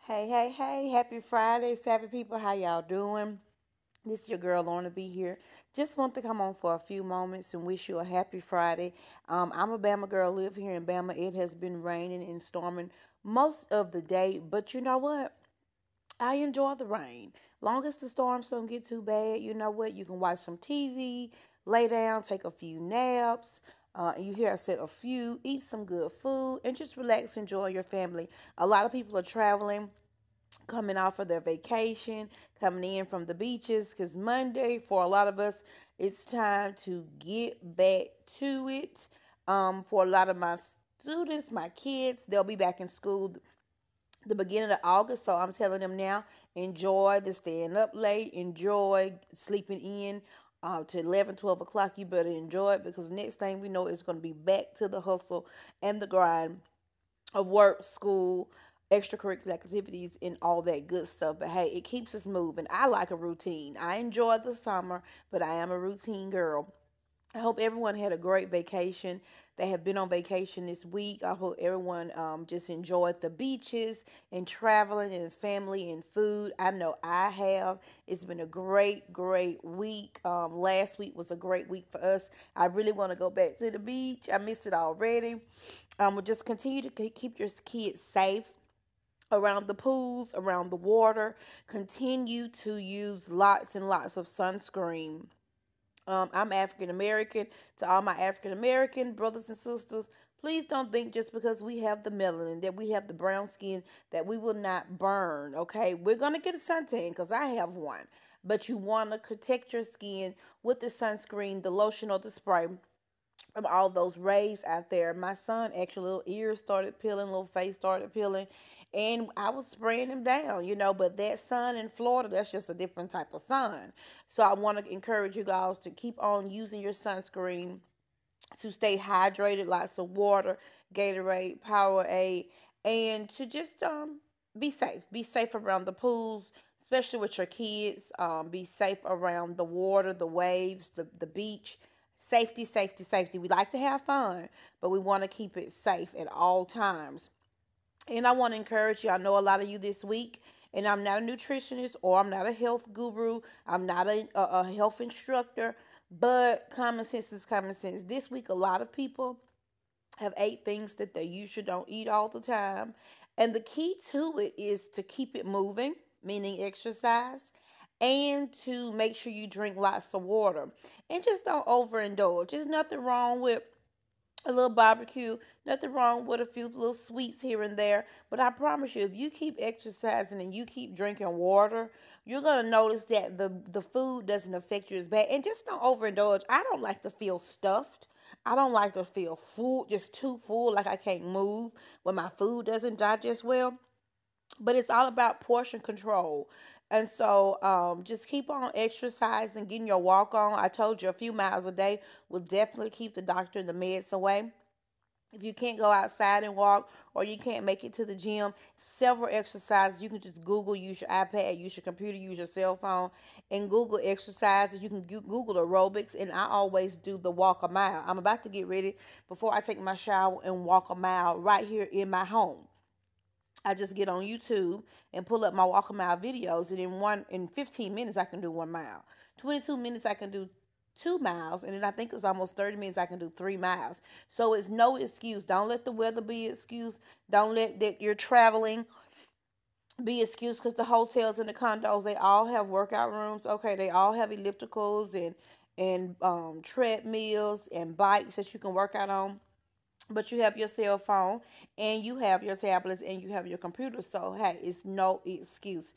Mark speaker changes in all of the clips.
Speaker 1: Hey, hey, hey, happy Friday, savvy people. How y'all doing? This is your girl Lorna B here. Just want to come on for a few moments and wish you a happy Friday. I'm a Bama girl, live here in Bama. It has been raining and storming most of the day, but you know what? I enjoy the rain. Long as the storms don't get too bad, you know what? You can watch some TV, lay down, take a few naps. And you hear I said a few, eat some good food, and just relax, enjoy your family. A lot of people are traveling coming off of their vacation, coming in from the beaches, because Monday, for a lot of us, it's time to get back to it. For a lot of my students, my kids, they'll be back in school the beginning of August. So I'm telling them now, enjoy the staying up late, enjoy sleeping in to 11, 12 o'clock. You better enjoy it because next thing we know, it's going to be back to the hustle and the grind of work, school, extracurricular activities, and all that good stuff. But hey, it keeps us moving. I like a routine. I enjoy the summer, but I am a routine girl. I hope everyone had a great vacation. They have been on vacation this week. I hope everyone just enjoyed the beaches and traveling and family and food. I know I have. It's been a great, great week. Last week was a great week for us. I really want to go back to the beach. I miss it already. We'll just continue to keep your kids safe around the pools, around the water. Continue to use lots and lots of sunscreen. I'm African American. To all my African American brothers and sisters, please don't think just because we have the melanin, that we have the brown skin, that we will not burn. Okay, we're gonna get a suntan because I have one, but you want to protect your skin with the sunscreen, the lotion, or the spray from all those rays out there. My son actually, little ears started peeling, little face started peeling, and I was spraying him down, But that sun in Florida, that's just a different type of sun. So I want to encourage you guys to keep on using your sunscreen to stay hydrated, lots of water, Gatorade, Powerade, and to just be safe. Be safe around the pools, especially with your kids. Be safe around the water, the waves, the beach. Safety, safety, safety. We like to have fun, but we want to keep it safe at all times. And I want to encourage you. I know a lot of you this week, and I'm not a nutritionist or I'm not a health guru. I'm not a health instructor, but common sense is common sense. This week, a lot of people have ate things that they usually don't eat all the time. And the key to it is to keep it moving, meaning exercise, and to make sure you drink lots of water. And just don't overindulge. There's nothing wrong with a little barbecue, nothing wrong with a few little sweets here and there. But I promise you, if you keep exercising and you keep drinking water, you're gonna notice that the food doesn't affect you as bad. And just don't overindulge. I don't like to feel stuffed. I don't like to feel full, just too full, like I can't move when my food doesn't digest well. But it's all about portion control. And so just keep on exercising, getting your walk on. I told you a few miles a day will definitely keep the doctor and the meds away. If you can't go outside and walk or you can't make it to the gym, several exercises you can just Google, use your iPad, use your computer, use your cell phone, and Google exercises. You can Google aerobics, and I always do the walk a mile. I'm about to get ready before I take my shower and walk a mile right here in my home. I just get on YouTube and pull up my walk a mile videos, and in 15 minutes I can do 1 mile. 22 minutes I can do 2 miles, and then I think it's almost 30 minutes I can do 3 miles. So it's no excuse. Don't let the weather be an excuse. Don't let that you're traveling be excuse because the hotels and the condos, they all have workout rooms. Okay, they all have ellipticals and treadmills and bikes that you can work out on, but you have your cell phone and you have your tablets and you have your computer. So hey, it's no excuse.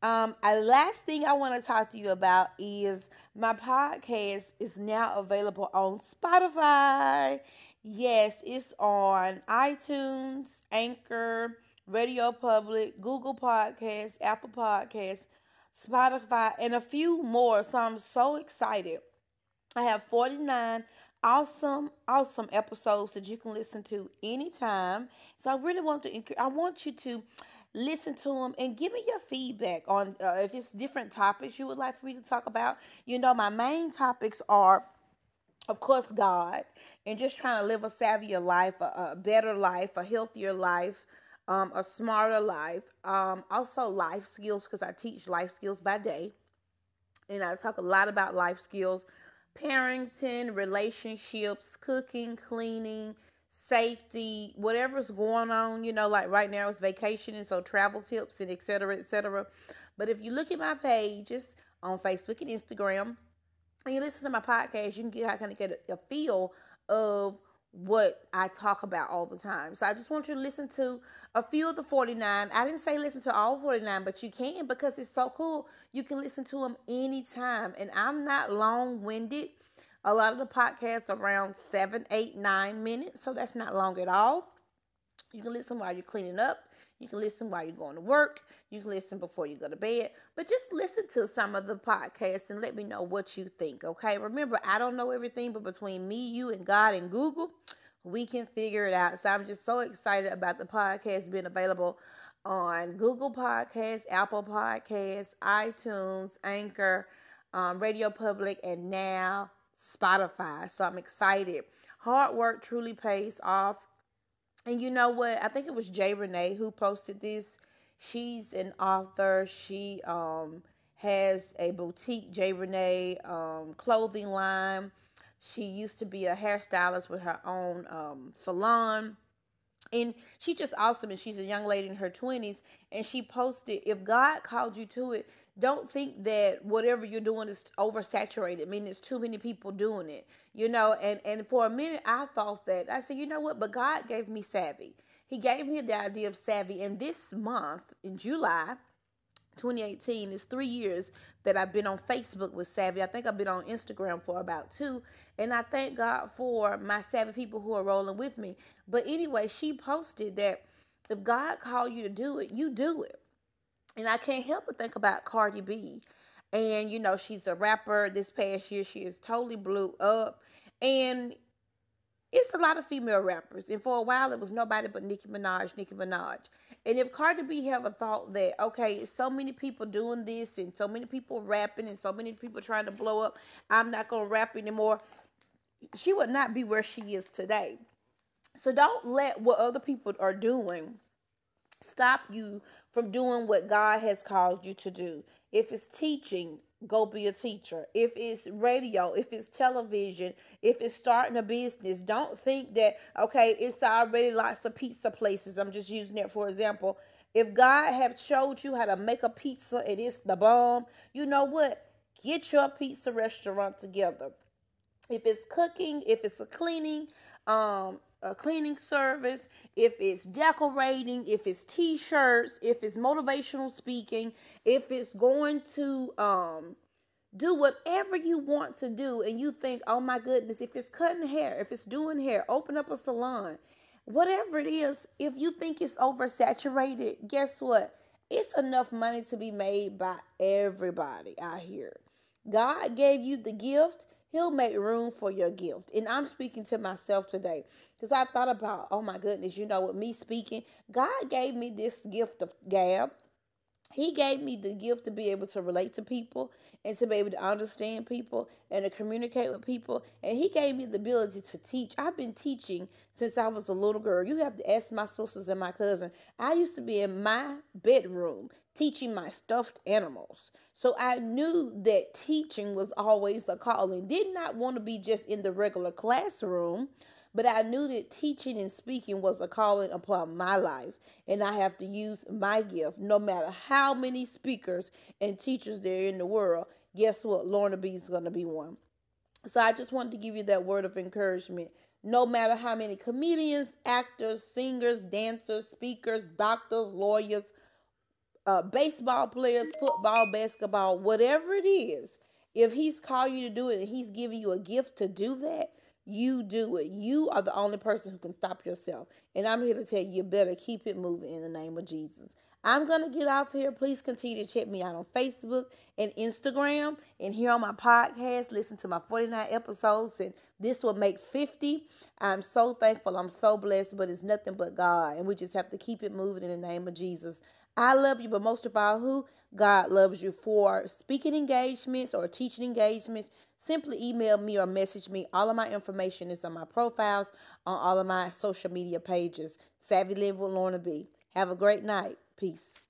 Speaker 1: A last thing I want to talk to you about is my podcast is now available on Spotify. Yes, it's on iTunes, Anchor, Radio Public, Google Podcasts, Apple Podcasts, Spotify, and a few more. So I'm so excited. I have 49 awesome, awesome episodes that you can listen to anytime. So I really I want you to listen to them and give me your feedback on if it's different topics you would like for me to talk about. My main topics are, of course, God, and just trying to live a savvier life, a better life, a healthier life. A Smarter Life. Also life skills, because I teach life skills by day. And I talk a lot about life skills, parenting, relationships, cooking, cleaning, safety, whatever's going on. Like right now it's vacation, and so travel tips and et cetera, et cetera. But if you look at my pages on Facebook and Instagram, and you listen to my podcast, you can kind of get a feel of what I talk about all the time. So I just want you to listen to a few of the 49. I didn't say listen to all 49, but you can, because it's so cool. You can listen to them anytime. And I'm not long-winded. A lot of the podcasts are around 7, 8, 9 minutes. So that's not long at all. You can listen while you're cleaning up. You can listen while you're going to work. You can listen before you go to bed. But just listen to some of the podcasts and let me know what you think, okay? Remember, I don't know everything, but between me, you, and God and Google, we can figure it out. So I'm just so excited about the podcast being available on Google Podcasts, Apple Podcasts, iTunes, Anchor, Radio Public, and now Spotify. So I'm excited. Hard work truly pays off. And you know what? I think it was Jay Renee who posted this. She's an author. She has a boutique Jay Renee clothing line. She used to be a hairstylist with her own salon. And she's just awesome. And she's a young lady in her 20s. And she posted, if God called you to it, don't think that whatever you're doing is oversaturated. I mean, there's too many people doing it, And for a minute, I thought that. I said, you know what? But God gave me savvy. He gave me the idea of savvy. And this month, in July 2018, is 3 years that I've been on Facebook with Savvy. I think I've been on Instagram for about 2. And I thank God for my Savvy people who are rolling with me. But anyway, she posted that if God called you to do it, you do it. And I can't help but think about Cardi B. And, she's a rapper. This past year, she is totally blew up. And it's a lot of female rappers. And for a while, it was nobody but Nicki Minaj. And if Cardi B ever thought that, okay, so many people doing this and so many people rapping and so many people trying to blow up, I'm not going to rap anymore, she would not be where she is today. So don't let what other people are doing stop you from doing what God has called you to do. If it's teaching, go be a teacher. If it's radio, if it's television, if it's starting a business, don't think that, okay, it's already lots of pizza places. I'm just using that for example. If God have showed you how to make a pizza and it's the bomb, you know what? Get your pizza restaurant together. If it's cooking, if it's a cleaning service, if it's decorating, if it's t-shirts, if it's motivational speaking, if it's going to do whatever you want to do, and you think, oh my goodness, if it's cutting hair, if it's doing hair, open up a salon, whatever it is, if you think it's oversaturated, guess what? It's enough money to be made by everybody out here. God gave you the gift. He'll make room for your gift. And I'm speaking to myself today because I thought about, oh my goodness, with me speaking, God gave me this gift of gab. He gave me the gift to be able to relate to people and to be able to understand people and to communicate with people. And he gave me the ability to teach. I've been teaching since I was a little girl. You have to ask my sisters and my cousin. I used to be in my bedroom teaching my stuffed animals. So I knew that teaching was always a calling. Did not want to be just in the regular classroom, but I knew that teaching and speaking was a calling upon my life. And I have to use my gift no matter how many speakers and teachers there are in the world. Guess what? Lorna B is going to be one. So I just wanted to give you that word of encouragement. No matter how many comedians, actors, singers, dancers, speakers, doctors, lawyers, baseball players, football, basketball, whatever it is, if he's called you to do it and he's giving you a gift to do that, you do it. You are the only person who can stop yourself. And I'm here to tell you, you better keep it moving in the name of Jesus. I'm going to get off here. Please continue to check me out on Facebook and Instagram and here on my podcast. Listen to my 49 episodes, and this will make 50. I'm so thankful. I'm so blessed, but it's nothing but God. And we just have to keep it moving in the name of Jesus. I love you, but most of all, who? God loves you. For speaking engagements or teaching engagements, simply email me or message me. All of my information is on my profiles on all of my social media pages. Savvy Live with Lorna B. Have a great night. Peace.